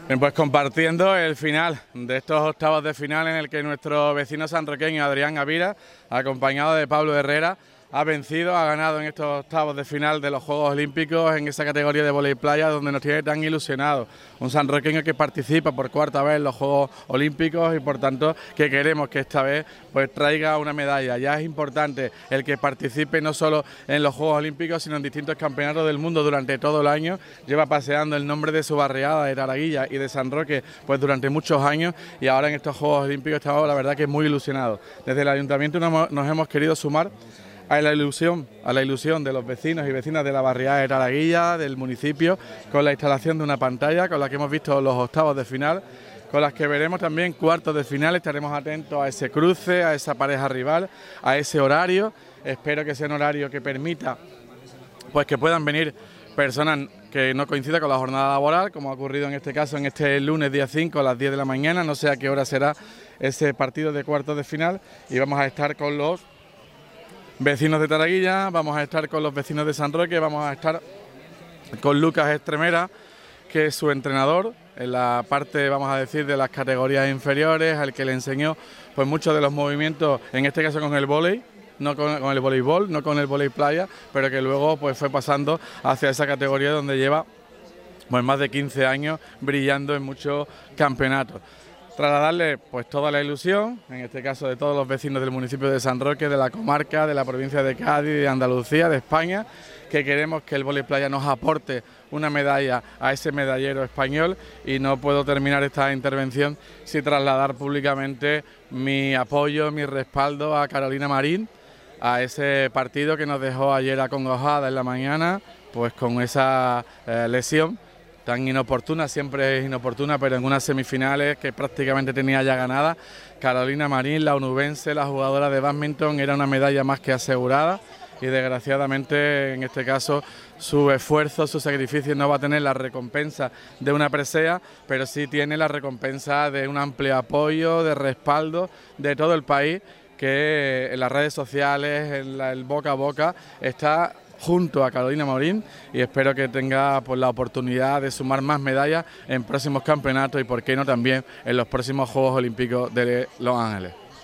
Bien, pues compartiendo el final de estos octavos de final en el que nuestro vecino sanroqueño Adrián Gavira, acompañado de Pablo Herrera, ha vencido, ha ganado en estos octavos de final de los Juegos Olímpicos en esa categoría de vóley playa donde nos tiene tan ilusionados. Un sanroqueño que participa por cuarta vez en los Juegos Olímpicos y por tanto que queremos que esta vez pues traiga una medalla. Ya es importante el que participe no solo en los Juegos Olímpicos sino en distintos campeonatos del mundo durante todo el año. Lleva paseando el nombre de su barriada de Taraguilla y de San Roque pues durante muchos años y ahora en estos Juegos Olímpicos estamos la verdad que muy ilusionados. Desde el Ayuntamiento nos hemos querido sumar a la ilusión de los vecinos y vecinas de la barriada de Taraguilla, del municipio, con la instalación de una pantalla con la que hemos visto los octavos de final, con las que veremos también cuartos de final. Estaremos atentos a ese cruce, a esa pareja rival, a ese horario. Espero que sea un horario que permita pues que puedan venir personas que no coincida con la jornada laboral, como ha ocurrido en este caso en este lunes día 5 a las 10 de la mañana. No sé a qué hora será ese partido de cuartos de final y vamos a estar con los vecinos de Taraguilla, vamos a estar con los vecinos de San Roque, vamos a estar con Lucas Estremera, que es su entrenador en la parte, vamos a decir, de las categorías inferiores, al que le enseñó pues muchos de los movimientos, en este caso con el vóley, no con el voleibol, no con el vóley playa, pero que luego pues fue pasando hacia esa categoría donde lleva pues más de 15 años brillando en muchos campeonatos. Trasladarle pues toda la ilusión, en este caso de todos los vecinos del municipio de San Roque, de la comarca, de la provincia de Cádiz, de Andalucía, de España, que queremos que el vóley playa nos aporte una medalla a ese medallero español y no puedo terminar esta intervención sin trasladar públicamente mi apoyo, mi respaldo a Carolina Marín, a ese partido que nos dejó ayer acongojada en la mañana, pues con esa lesión tan inoportuna, siempre es inoportuna, pero en unas semifinales que prácticamente tenía ya ganada. Carolina Marín, la onubense, la jugadora de bádminton, era una medalla más que asegurada y desgraciadamente en este caso su esfuerzo, su sacrificio no va a tener la recompensa de una presea, pero sí tiene la recompensa de un amplio apoyo, de respaldo de todo el país, que en las redes sociales, en el boca a boca, está junto a Carolina Marín y espero que tenga pues la oportunidad de sumar más medallas en próximos campeonatos y por qué no también en los próximos Juegos Olímpicos de Los Ángeles.